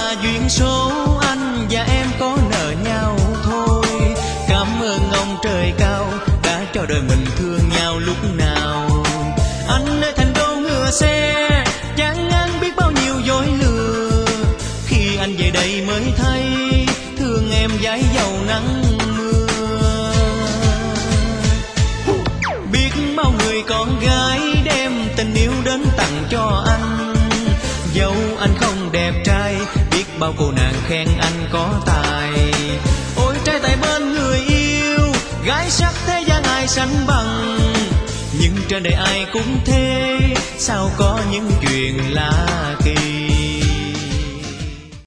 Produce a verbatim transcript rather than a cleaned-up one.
là duyên số, anh và em có nợ nhau thôi. Cảm ơn ông trời cao đã cho đời mình thương nhau lúc nào. Anh nơi thành đô ngựa xe, chẳng anh biết bao nhiêu dối lừa. Khi anh về đây mới thấy thương em dãi dầu nắng mưa. Biết bao người con gái đem tình yêu đến tặng cho anh, dẫu anh không đẹp trai, biết bao cô nàng khen anh có tài. Ôi trai tài bên người yêu, gái sắc thế gian ai sánh bằng. Nhưng trên đời ai cũng thế, sao có những chuyện lạ kỳ.